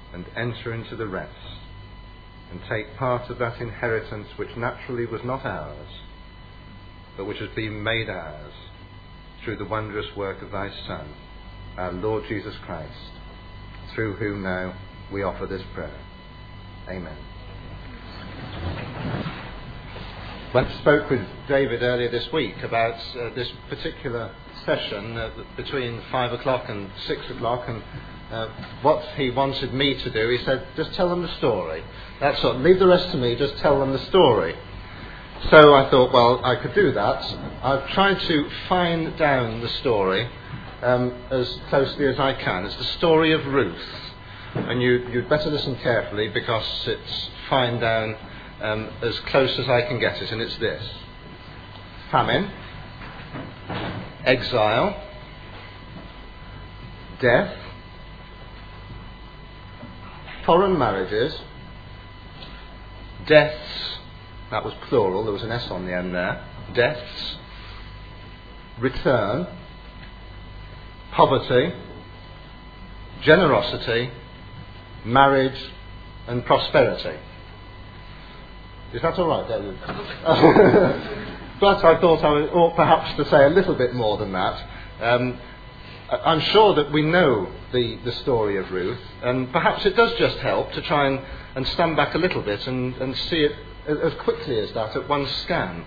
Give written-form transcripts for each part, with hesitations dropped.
and enter into the rest, and take part of that inheritance which naturally was not ours, but which has been made ours through the wondrous work of thy Son, our Lord Jesus Christ, through whom now we offer this prayer. Amen. When I spoke with David earlier this week about this particular session between 5 o'clock and 6 o'clock, and what he wanted me to do, he said, just tell them the story. That's all. Leave the rest to me, just tell them the story. So I thought, well, I could do that. I've tried to fine down the story as closely as I can. It's the story of Ruth. And you'd better listen carefully, because it's fine down as close as I can get it. And it's this: famine, exile, death, foreign marriages, deaths, that was plural, there was an S on the end there, deaths, return, poverty, generosity, marriage, and prosperity. Is that all right, David? But I thought I ought perhaps to say a little bit more than that. I'm sure that we know the story of Ruth, and perhaps it does just help to try and stand back a little bit and see it as quickly as that at one scan.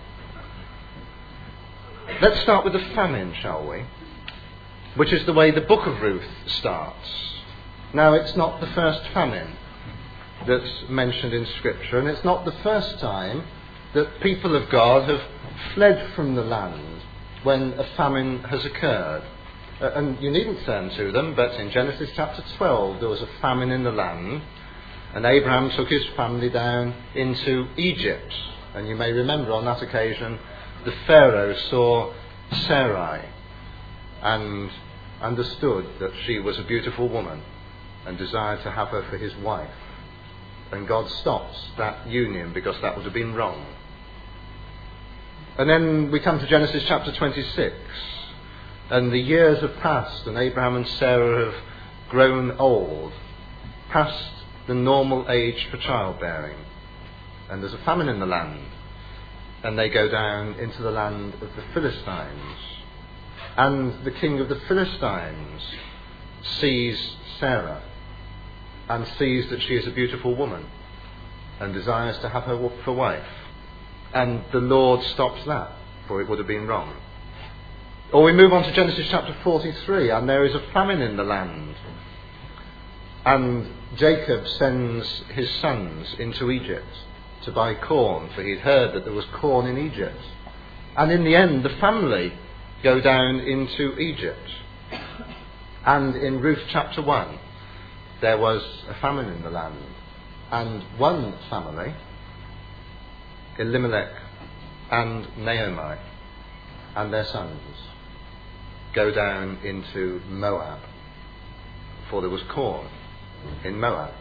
Let's start with the famine, shall we? Which is the way the book of Ruth starts. Now, it's not the first famine that's mentioned in Scripture, and it's not the first time that people of God have fled from the land when a famine has occurred. And you needn't turn to them, but in Genesis chapter 12 there was a famine in the land, and Abraham took his family down into Egypt. And you may remember on that occasion the Pharaoh saw Sarai and understood that she was a beautiful woman and desired to have her for his wife. And God stopped that union because that would have been wrong. And then we come to Genesis chapter 26. And the years have passed, and Abraham and Sarah have grown old, past the normal age for childbearing. And there's a famine in the land. And they go down into the land of the Philistines. And the king of the Philistines sees Sarah and sees that she is a beautiful woman and desires to have her for wife. And the Lord stops that, for it would have been wrong. Or we move on to Genesis chapter 43, and there is a famine in the land. And Jacob sends his sons into Egypt to buy corn, for he'd heard that there was corn in Egypt. And in the end, the family go down into Egypt. And in Ruth chapter 1, there was a famine in the land. And one family, Elimelech and Naomi and their sons, go down into Moab, for there was corn in Moab.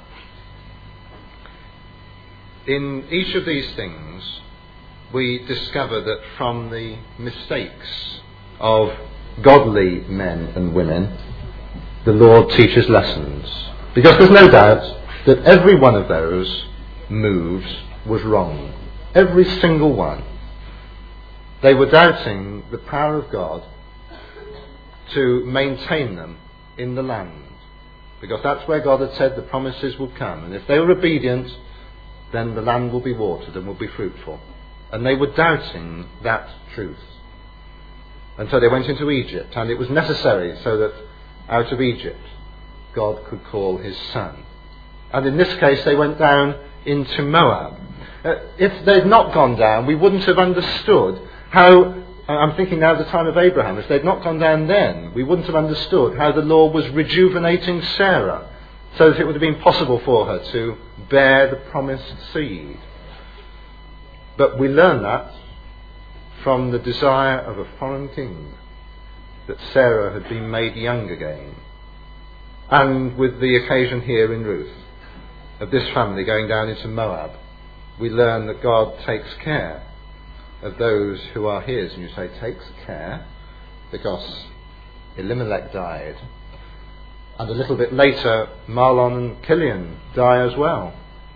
In each of these things, we discover that from the mistakes of godly men and women, the Lord teaches lessons. Because there's no doubt that every one of those moves was wrong. Every single one. They were doubting the power of God to maintain them in the land, because that's where God had said the promises would come, and if they were obedient, then the land will be watered and will be fruitful. And they were doubting that truth, and so they went into Egypt, and it was necessary so that out of Egypt God could call his son. And in this case they went down into Moab. If they'd not gone down, we wouldn't have understood how, I'm thinking now of the time of Abraham, if they'd not gone down then, we wouldn't have understood how the Lord was rejuvenating Sarah so that it would have been possible for her to bear the promised seed. But we learn that from the desire of a foreign king, that Sarah had been made young again. And with the occasion here in Ruth of this family going down into Moab, we learn that God takes care of those who are his. And you say, takes care, because Elimelech died, And a little bit later, Mahlon and Chilion die as well.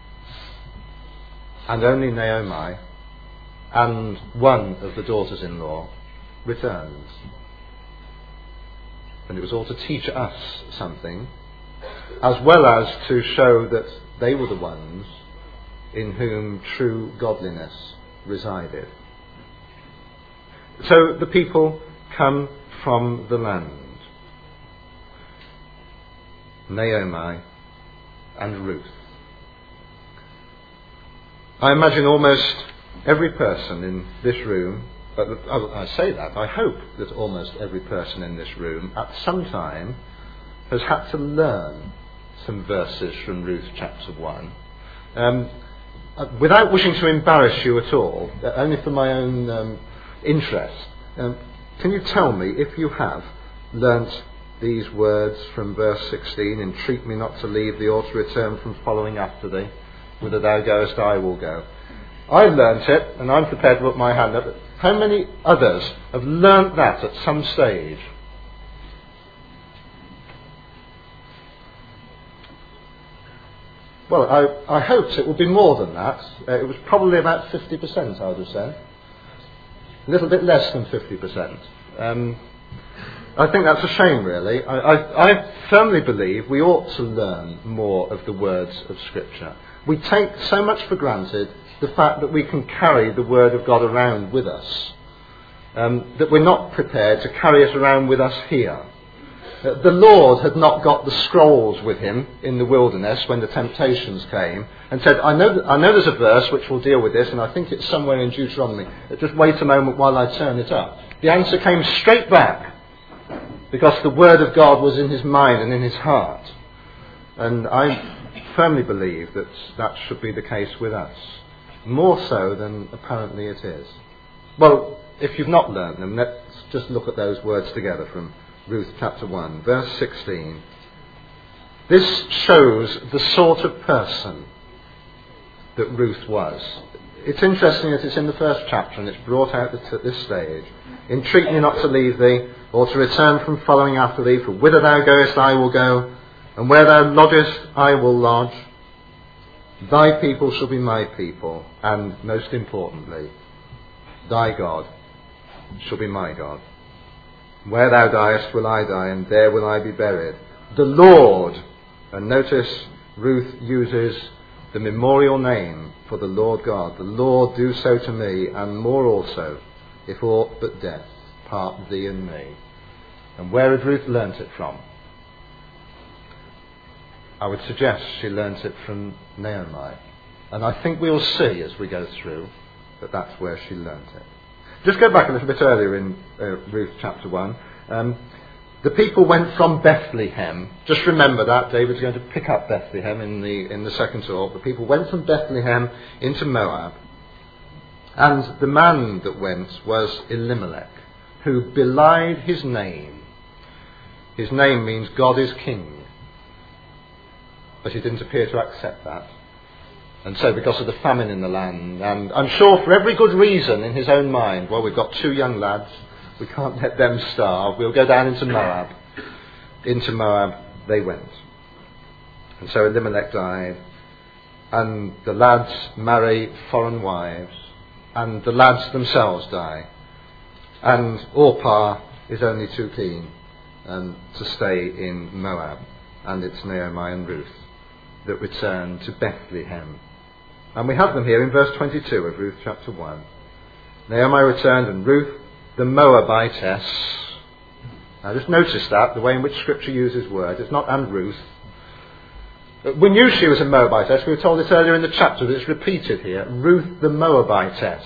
And only Naomi and one of the daughters-in-law returns. And it was all to teach us something, as well as to show that they were the ones in whom true godliness resided. So the people come from the land. Naomi and Ruth. I imagine almost every person in this room, I say that, I hope that almost every person in this room at some time has had to learn some verses from Ruth chapter 1. Without wishing to embarrass you at all, only for my own interest, can you tell me if you have learnt these words from verse 16, entreat me not to leave thee or to return from following after thee, whither thou goest I will go. I've learnt it, and I'm prepared to put my hand up. How many others have learnt that at some stage? Well, I hoped it would be more than that. It was probably about 50%, I would have said. A little bit less than 50%. I think that's a shame, really. I firmly believe we ought to learn more of the words of Scripture. We take so much for granted the fact that we can carry the Word of God around with us, that we're not prepared to carry it around with us here. The Lord had not got the scrolls with him in the wilderness when the temptations came and said, I know there's a verse which will deal with this, and I think it's somewhere in Deuteronomy. Just wait a moment while I turn it up. The answer came straight back, because the Word of God was in his mind and in his heart. And I firmly believe that that should be the case with us, more so than apparently it is. Well, if you've not learnt them, let's just look at those words together from Ruth chapter 1, verse 16. This shows the sort of person that Ruth was. It's interesting that it's in the first chapter and it's brought out at this stage. Entreat me not to leave thee, or to return from following after thee, for whither thou goest I will go, and where thou lodgest I will lodge. Thy people shall be my people, and most importantly, thy God shall be my God. Where thou diest will I die, and there will I be buried. The Lord, and notice Ruth uses the memorial name for the Lord God. The Lord do so to me, and more also, if aught but death part thee and me. And where had Ruth learnt it from? I would suggest she learnt it from Naomi. And I think we'll see as we go through that that's where she learnt it. Just go back a little bit earlier in Ruth chapter 1. The people went from Bethlehem. Just remember that. David's going to pick up Bethlehem in the second talk. The people went from Bethlehem into Moab. And the man that went was Elimelech, who belied his name. His name means God is king. But he didn't appear to accept that. And so because of the famine in the land, and I'm sure for every good reason in his own mind, well, we've got two young lads, we can't let them starve, we'll go down into Moab. Into Moab they went. And so Elimelech died, and the lads marry foreign wives, and the lads themselves die. And Orpah is only too keen to stay in Moab, and it's Naomi and Ruth that return to Bethlehem. And we have them here in verse 22 of Ruth chapter 1. Naomi returned, and Ruth the Moabitess. Now just notice that, the way in which Scripture uses words. It's not and Ruth. We knew she was a Moabitess. We were told this earlier in the chapter, but it's repeated here. Ruth the Moabitess.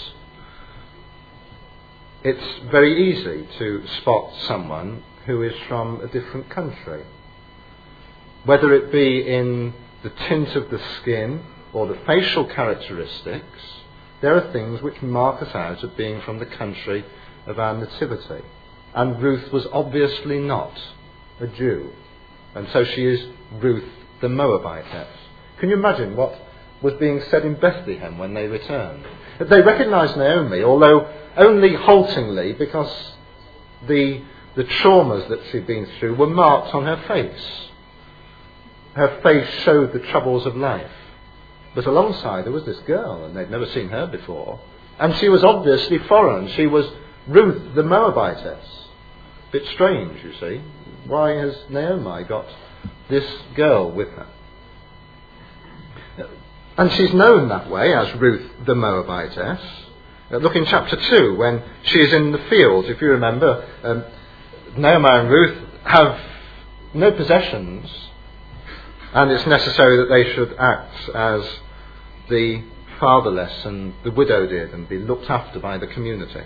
It's very easy to spot someone who is from a different country. Whether it be in the tint of the skin or the facial characteristics, there are things which mark us out as being from the country of our nativity. And Ruth was obviously not a Jew. And so she is Ruth the Moabitess. Can you imagine what was being said in Bethlehem when they returned? They recognised Naomi, although only haltingly, because the the traumas that she'd been through were marked on her face. Her face showed the troubles of life. But alongside her was this girl, and they'd never seen her before. And she was obviously foreign. She was Ruth the Moabitess. Bit strange, you see. Why has Naomi got this girl with her? And she's known that way as Ruth the Moabitess. Look in chapter 2 when she is in the fields. If you remember, Naomi and Ruth have no possessions, and it's necessary that they should act as the fatherless and the widow did and be looked after by the community.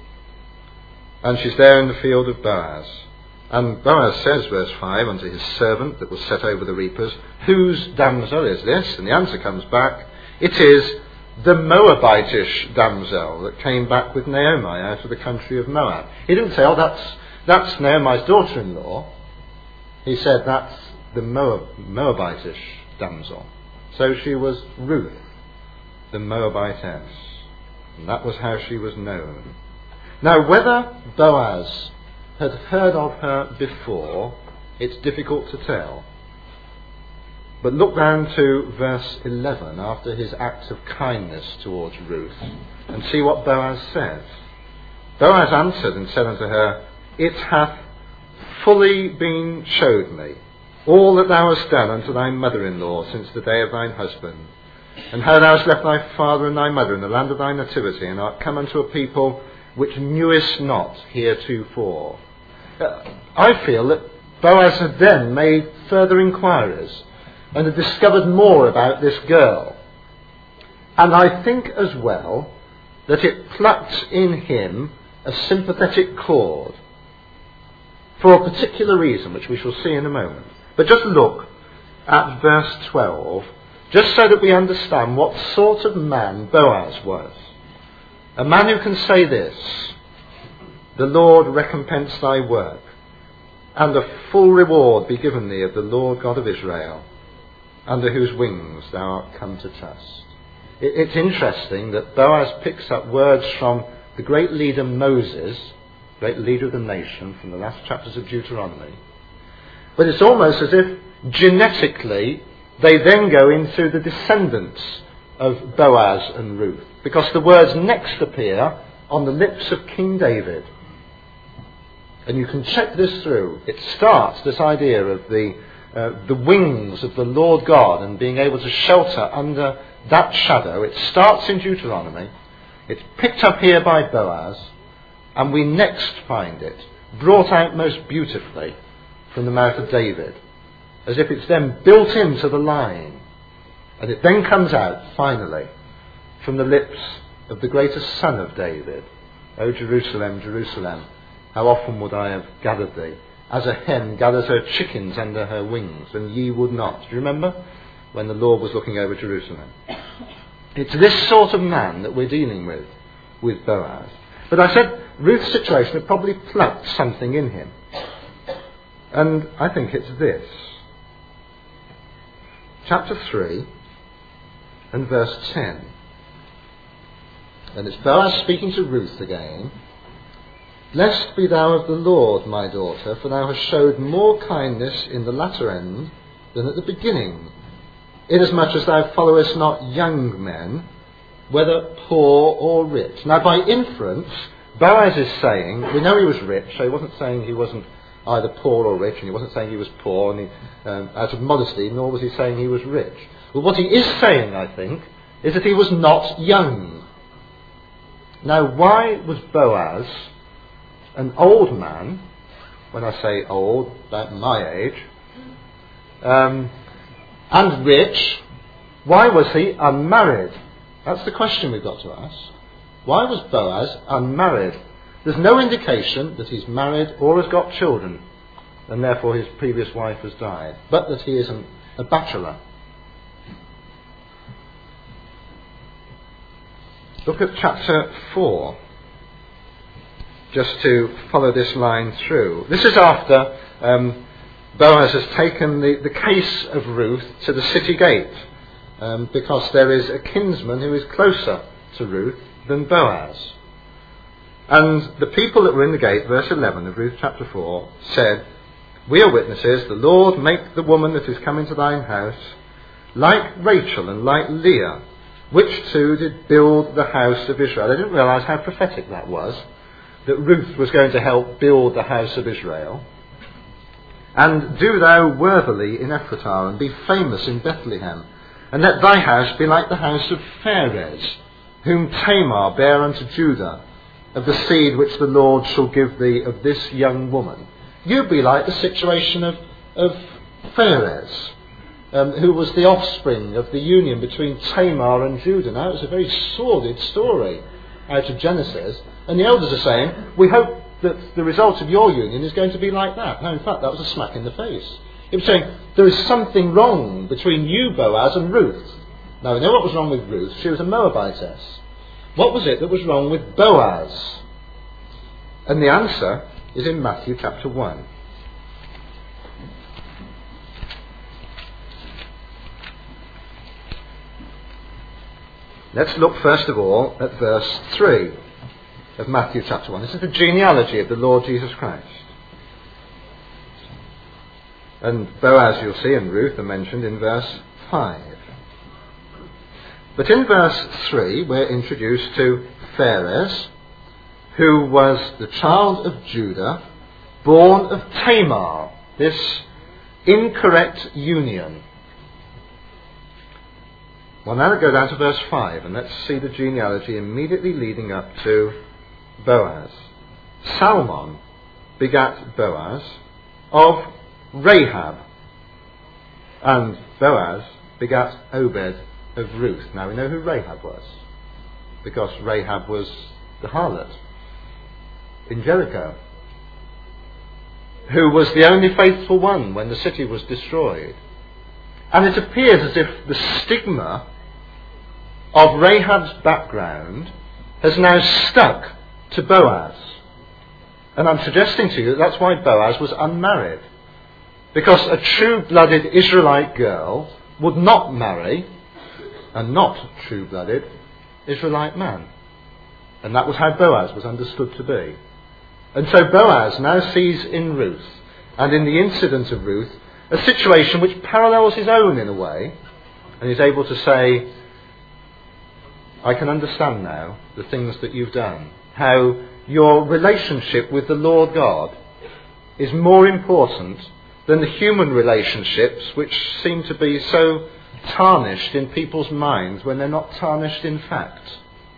And she's there in the field of Boaz. And Boaz says, verse 5, unto his servant that was set over the reapers, whose damsel is this? And the answer comes back, it is the Moabitish damsel that came back with Naomi out of the country of Moab. He didn't say, oh, that's Naomi's daughter-in-law. He said, that's the Moabitish damsel. So she was Ruth, the Moabitess. And that was how she was known. Now, whether Boaz had heard of her before, it's difficult to tell. But look down to verse 11 after his act of kindness towards Ruth and see what Boaz says. Boaz answered and said unto her, it hath fully been showed me all that thou hast done unto thy mother-in-law since the day of thine husband, and how thou hast left thy father and thy mother in the land of thy nativity, and art come unto a people which knewest not heretofore. I feel that Boaz had then made further inquiries and had discovered more about this girl. And I think as well that it plucked in him a sympathetic chord for a particular reason, which we shall see in a moment. But just look at verse 12, just so that we understand what sort of man Boaz was. A man who can say this, the Lord recompense thy work, and a full reward be given thee of the Lord God of Israel, under whose wings thou art come to trust. It's interesting that Boaz picks up words from the great leader Moses, great leader of the nation, from the last chapters of Deuteronomy. But it's almost as if genetically they then go into the descendants of Boaz and Ruth, because the words next appear on the lips of King David. And you can check this through. It starts, this idea of the wings of the Lord God and being able to shelter under that shadow. It starts in Deuteronomy. It's picked up here by Boaz, and we next find it brought out most beautifully from the mouth of David, as if it's then built into the line. And it then comes out, finally, from the lips of the greatest son of David. O Jerusalem, Jerusalem, how often would I have gathered thee, as a hen gathers her chickens under her wings, and ye would not. Do you remember when the Lord was looking over Jerusalem? It's this sort of man that we're dealing with Boaz. But I said Ruth's situation had probably plucked something in him. And I think it's this. Chapter 3 and verse 10. And it's Boaz speaking to Ruth again. Blessed be thou of the Lord, my daughter, for thou hast showed more kindness in the latter end than at the beginning, inasmuch as thou followest not young men, whether poor or rich. Now, by inference, Boaz is saying, we know he was rich, so he wasn't saying he wasn't either poor or rich, and he wasn't saying he was poor and out of modesty, nor was he saying he was rich. But what he is saying, I think, is that he was not young. Now, why was Boaz, an old man, when I say old, about my age, and rich, why was he unmarried? That's the question we've got to ask. Why was Boaz unmarried? There's no indication that he's married or has got children, and therefore his previous wife has died, but that he is a bachelor. Look at chapter 4, just to follow this line through. This is after Boaz has taken the case of Ruth to the city gate, because there is a kinsman who is closer to Ruth than Boaz. And the people that were in the gate, verse 11 of Ruth chapter 4, said, "We are witnesses, the Lord make the woman that is come into thine house like Rachel and like Leah, which two did build the house of Israel." They didn't realise how prophetic that was, that Ruth was going to help build the house of Israel. "And do thou worthily in Ephratah, and be famous in Bethlehem, and let thy house be like the house of Pharez, whom Tamar bare unto Judah, of the seed which the Lord shall give thee of this young woman." You be like the situation of Pharez, who was the offspring of the union between Tamar and Judah. Now, it's a very sordid story out of Genesis, and the elders are saying, we hope that the result of your union is going to be like that. Now, in fact, that was a smack in the face. It was saying, there is something wrong between you, Boaz, and Ruth. Now, we know what was wrong with Ruth. She was a Moabitess. What was it that was wrong with Boaz? And the answer is in Matthew chapter 1. Let's look first of all at verse 3 of Matthew chapter 1. This is the genealogy of the Lord Jesus Christ. And Boaz, you'll see, and Ruth are mentioned in verse 5. But in verse 3, we're introduced to Pharez, who was the child of Judah, born of Tamar, this incorrect union. Well, now we go down to verse 5, and let's see the genealogy immediately leading up to Boaz. Salmon begat Boaz of Rahab, and Boaz begat Obed of Ruth. Now we know who Rahab was, because Rahab was the harlot in Jericho, who was the only faithful one when the city was destroyed. And it appears as if the stigma of Rahab's background has now stuck to Boaz. And I'm suggesting to you that that's why Boaz was unmarried. Because a true-blooded Israelite girl would not marry a not true-blooded Israelite man. And that was how Boaz was understood to be. And so Boaz now sees in Ruth, and in the incident of Ruth, a situation which parallels his own in a way, and he's able to say, I can understand now the things that you've done, how your relationship with the Lord God is more important than the human relationships which seem to be so tarnished in people's minds when they're not tarnished in fact.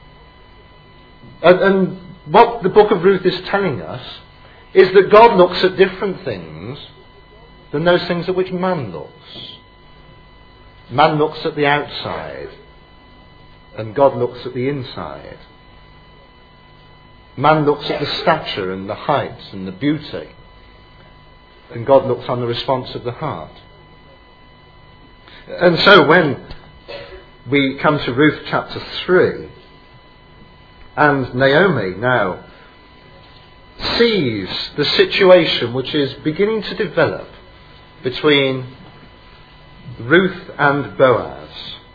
And what the book of Ruth is telling us is that God looks at different things than those things at which man looks. Man looks at the outside, and God looks at the inside. Man looks at the stature and the height and the beauty, and God looks on the response of the heart. And so when we come to Ruth chapter 3, and Naomi now sees the situation which is beginning to develop between Ruth and Boaz,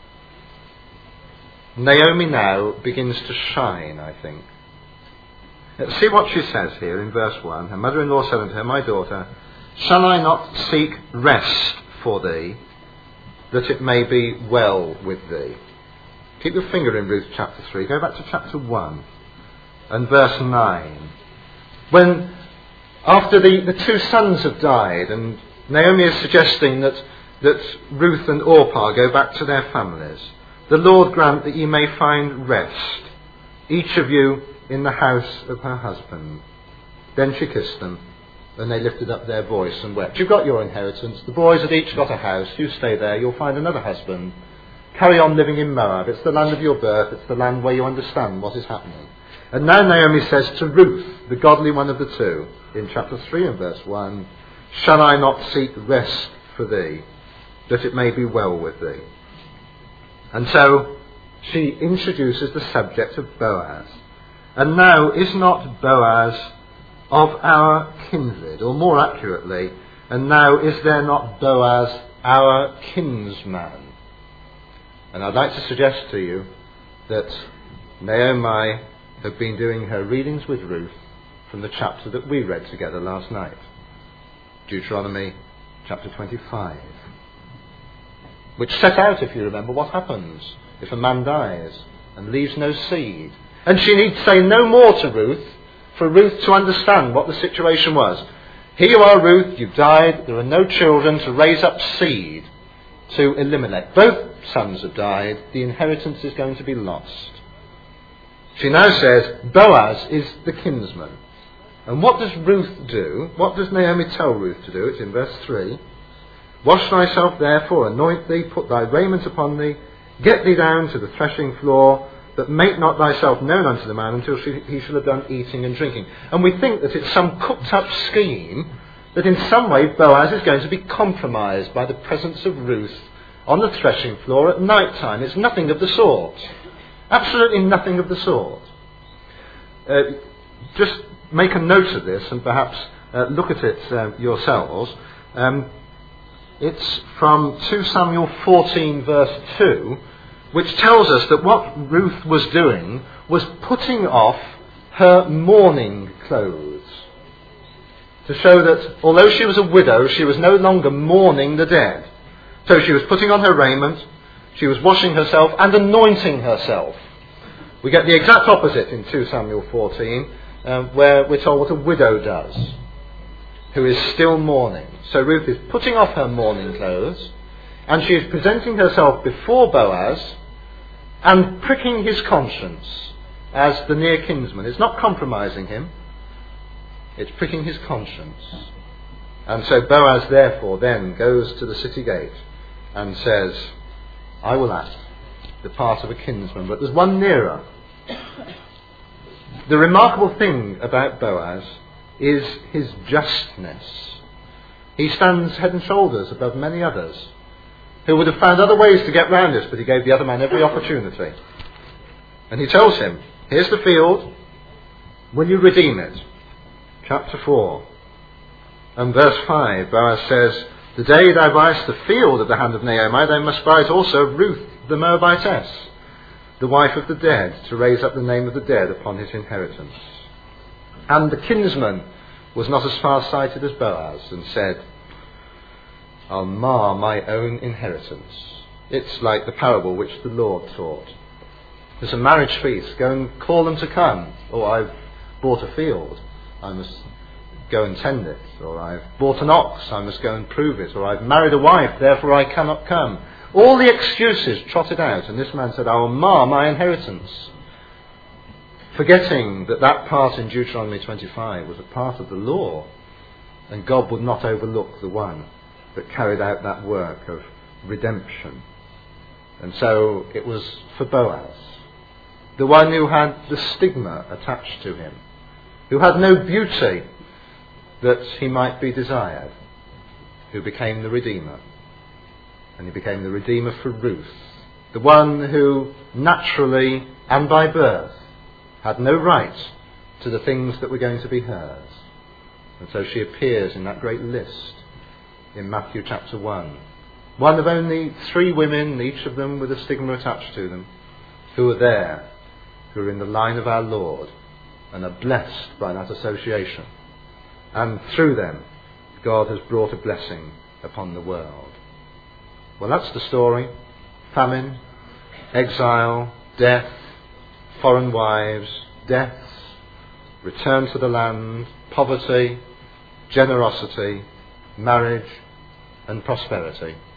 Naomi now begins to shine, I think. Let's see what she says here in verse 1. Her mother-in-law said unto her, My daughter, shall I not seek rest for thee, that it may be well with thee? Keep your finger in Ruth chapter 3. Go back to chapter 1 and verse 9. When, after the two sons have died, and Naomi is suggesting that Ruth and Orpah go back to their families, the Lord grant that ye may find rest, each of you in the house of her husband. Then she kissed them, and they lifted up their voice and wept. You've got your inheritance. The boys have each got a house. You stay there. You'll find another husband. Carry on living in Moab. It's the land of your birth. It's the land where you understand what is happening. And now Naomi says to Ruth, the godly one of the two, in chapter 3 and verse 1, Shall I not seek rest for thee, that it may be well with thee? And so she introduces the subject of Boaz. And now, is not Boaz of our kindred? Or more accurately, and now is there not Boaz our kinsman? And I'd like to suggest to you that Naomi have been doing her readings with Ruth from the chapter that we read together last night, Deuteronomy chapter 25, which set out, if you remember, what happens if a man dies and leaves no seed. And she need say no more to Ruth for Ruth to understand what the situation was. Here you are, Ruth, you've died, there are no children to raise up seed to Elimelech. Both sons have died, the inheritance is going to be lost. She now says, Boaz is the kinsman. And what does Ruth do? What does Naomi tell Ruth to do? It's in verse 3. Wash thyself therefore, anoint thee, put thy raiment upon thee, get thee down to the threshing floor, but make not thyself known unto the man until he shall have done eating and drinking. And we think that it's some cooked up scheme that in some way Boaz is going to be compromised by the presence of Ruth on the threshing floor at night time. It's nothing of the sort. Absolutely nothing of the sort. Just make a note of this and perhaps look at it yourselves. It's from 2 Samuel 14 verse 2, which tells us that what Ruth was doing was putting off her mourning clothes, to show that although she was a widow, she was no longer mourning the dead. So she was putting on her raiment, she was washing herself and anointing herself. We get the exact opposite in 2 Samuel 14, where we're told what a widow does, who is still mourning. So Ruth is putting off her mourning clothes, and she is presenting herself before Boaz and pricking his conscience as the near kinsman. It's not compromising him, it's pricking his conscience. And so Boaz therefore then goes to the city gate and says, I will act the part of a kinsman, but there's one nearer. The remarkable thing about Boaz is his justness. He stands head and shoulders above many others who would have found other ways to get round this, but he gave the other man every opportunity. And he tells him, here's the field, will you redeem it? Chapter 4 and verse 5, Boaz says, the day thou buyest the field of the hand of Naomi, thou must buy it also of Ruth the Moabitess, the wife of the dead, to raise up the name of the dead upon his inheritance. And the kinsman was not as far-sighted as Boaz, and said, I'll mar my own inheritance. It's like the parable which the Lord taught. There's a marriage feast, go and call them to come. Or I've bought a field, I must go and tend it. Or I've bought an ox, I must go and prove it. Or I've married a wife, therefore I cannot come. All the excuses trotted out, and this man said, I will mar my inheritance. Forgetting that that part in Deuteronomy 25 was a part of the law, and God would not overlook the one that carried out that work of redemption. And so it was for Boaz, the one who had the stigma attached to him, who had no beauty that he might be desired, who became the Redeemer. And he became the Redeemer for Ruth, the one who naturally and by birth had no right to the things that were going to be hers. And so she appears in that great list in Matthew chapter 1. One of only 3 women, each of them with a stigma attached to them, who are there, who are in the line of our Lord and are blessed by that association. And through them, God has brought a blessing upon the world. Well, that's the story. Famine, exile, death, foreign wives, deaths, return to the land, poverty, generosity, marriage and prosperity.